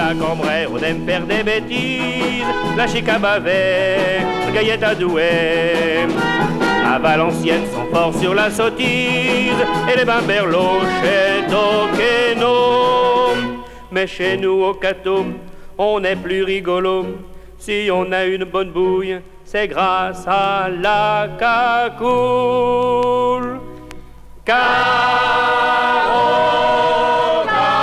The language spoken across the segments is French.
à Cambrai, on aime faire des bêtises. La Chicabavet, Gaillette à Douai. À Valenciennes sont forts sur la sottise. Et les Bimberloches au Quénon. Mais chez nous au Cateau, on est plus rigolo. Si on a une bonne bouille, c'est grâce à la cacoule. Car au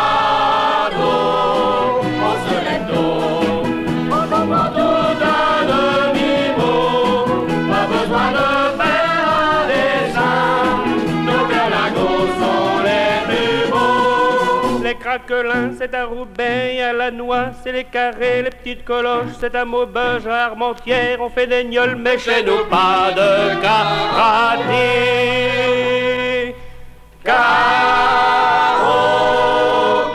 cadeau, on se lève tôt, on comprend tout à demi-mot. Pas besoin de faire un dessin, nos berlingots sont les plus beaux. Les craquelins, c'est à Roubaix, à la Noix, c'est les carrés, les petites coloches, c'est à Maubeuge, à Armentières, on fait des gnolls, mais chez nous pas de karaté. Car au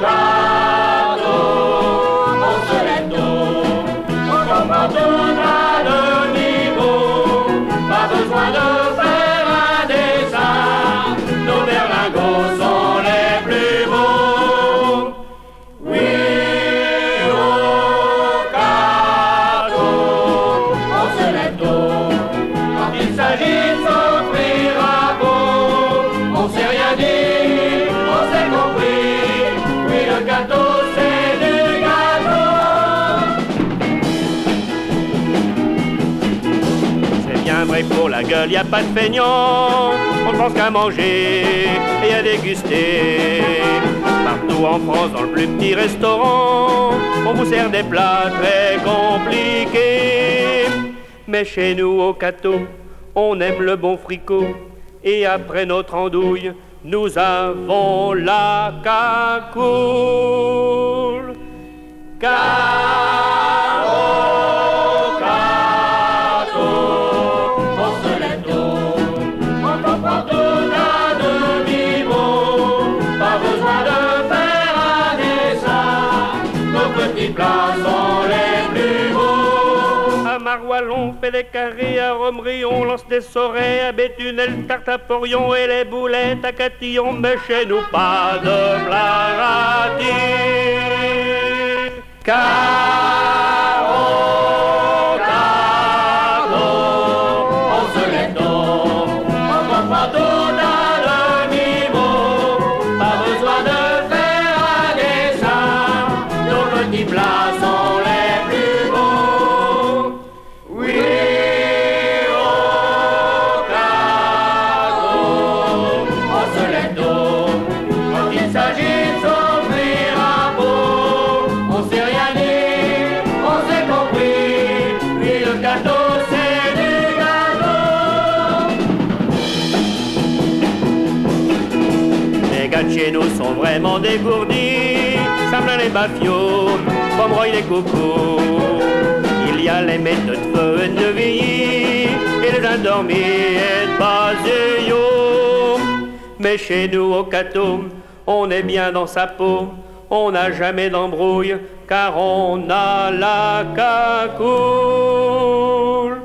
cadeau, on se lève tôt, on comprend tout à demi-mot. Pas besoin de faire un dessin, nos berlingots sont les plus beaux. Oui, au cadeau, on se lève tôt, quand il s'agit de s'offrir un beau. On s'est rien dit, on s'est compris. Oui, le gâteau, c'est du gâteau. C'est bien vrai pour la gueule, y a pas de feignant. On ne pense qu'à manger et à déguster. Partout en France, dans le plus petit restaurant, on vous sert des plats très compliqués. Mais chez nous, au Cateau, on aime le bon fricot. Et après notre andouille, nous avons la cacoule. Car au cadeau, on se lève tôt, on comprend tout à demi-mot. Pas besoin de faire un dessin, nos petits plats sont les plus beaux. À Maroilon, on fait des carrés, à Romery, on lance des sorets, à Béthunel, tarte à Porion et les boulettes à Catillon, mais chez nous pas de plat raté. Car au cadeau, on se lève tôt, on comprend tout à demi-mot. Pas besoin de faire un dessin, nos petits plats sont les plus beaux. Oui, au cadeau, on se lève tôt, quand il s'agit de s'offrir un beau. On s'est rien dit, on s'est compris. Oui, le gâteau, c'est du gâteau. Les gars de chez nous sont vraiment dégourdis. Ça plaint les bafiots, Pomeroy les coucous. Il y a les méthodes de feu et de Villy, et les endormis et de Baséo. Mais chez nous au Cateau, on est bien dans sa peau. On n'a jamais d'embrouille, car on a la cacoule.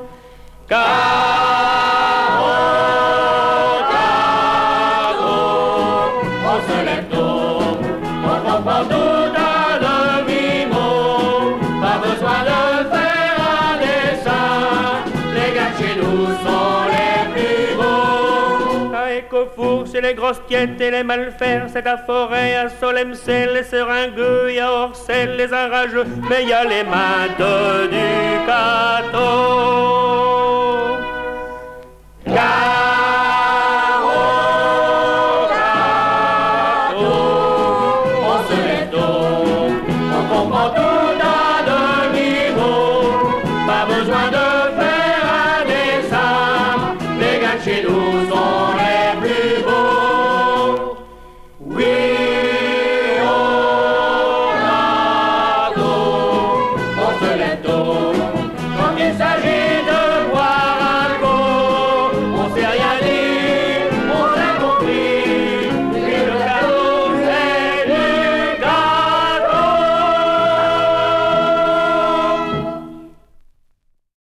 Car au cadeau, on se lève tôt, on comprend tout à demi-mot. Pas besoin de faire un dessin, les gars de chez nous sont les plus beaux. À Écofour, c'est les grosses tiettes et les malfaires. C'est à Forêt, à Solemcel, les seringueux, et à Orcel, les enrageux. Mais y a les mains du Cateau.